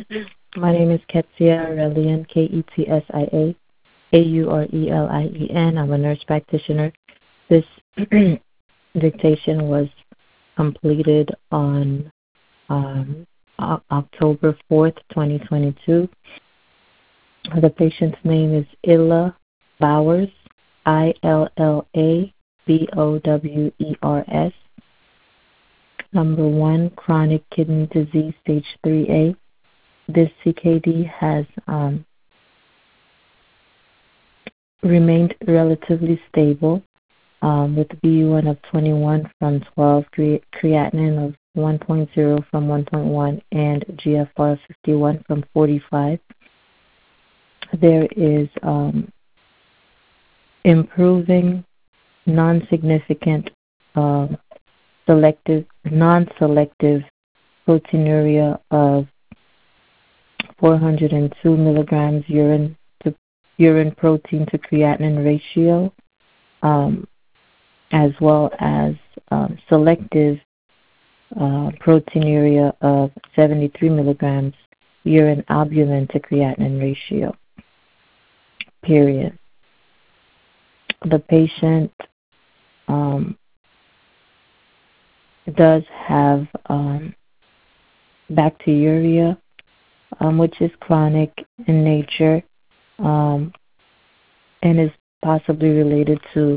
My name is Ketsia Aurelian, Ketsia Aurelien. I'm a nurse practitioner. This dictation was completed on October 4th, 2022. The patient's name is Illa Bowers, Illabowers. Number 1, chronic kidney disease, stage 3A. This CKD has remained relatively stable with BUN of 21 from 12, creatinine of 1.0 from 1.1, and GFR of 51 from 45. There is improving non-significant non-selective proteinuria of 402 milligrams urine protein to creatinine ratio, as well as selective proteinuria of 73 milligrams urine albumin to creatinine ratio, period. The patient does have bacteriuria, which is chronic in nature, and is possibly related to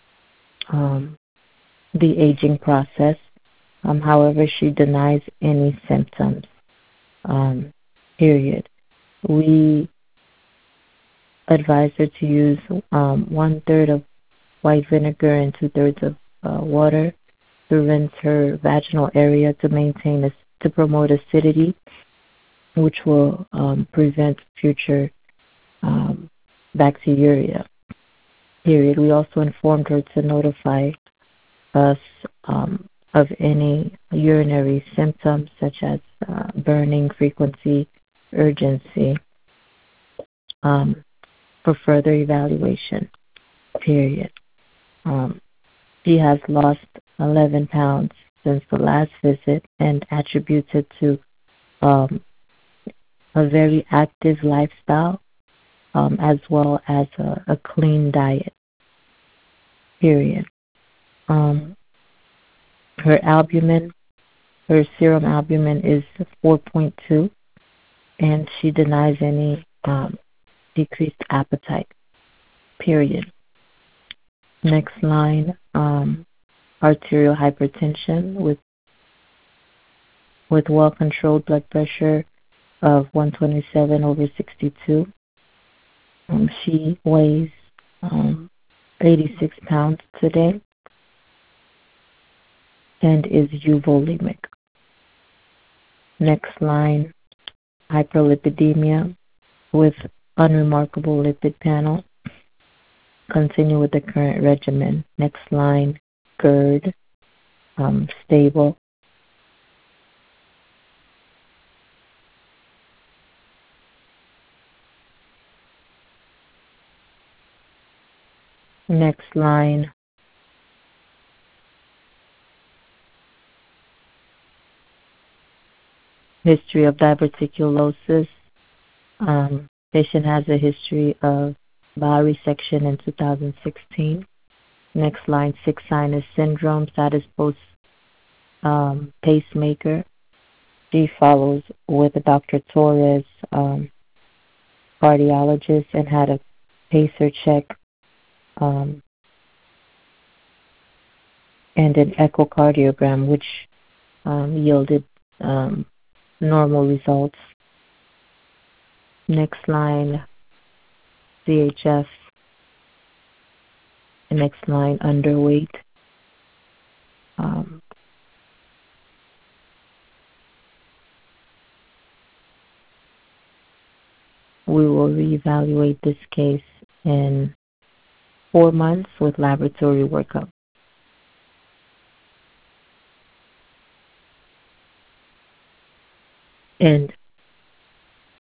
the aging process. However, she denies any symptoms, period. We advise her to use 1/3 of white vinegar and 2/3 of water to rinse her vaginal area to promote acidity, which will prevent future bacteriuria, period. We also informed her to notify us of any urinary symptoms such as burning, frequency, urgency, for further evaluation, period. She has lost 11 pounds since the last visit and attributes it to a very active lifestyle, as well as a clean diet, period. Her serum albumin is 4.2, and she denies any decreased appetite, period. Next line, arterial hypertension with well-controlled blood pressure of 127/62. She weighs 86 pounds today and is euvolemic. Next line, hyperlipidemia with unremarkable lipid panel. Continue with the current regimen. Next line, GERD, stable. Next line, history of diverticulosis. Patient has a history of bowel resection in 2016. Next line, sick sinus syndrome, status post pacemaker. She follows with a Dr. Torres, cardiologist, and had a pacer check and an echocardiogram, which yielded normal results. Next line, CHF. Next line, underweight. We will reevaluate this case in 4 months with laboratory workup. And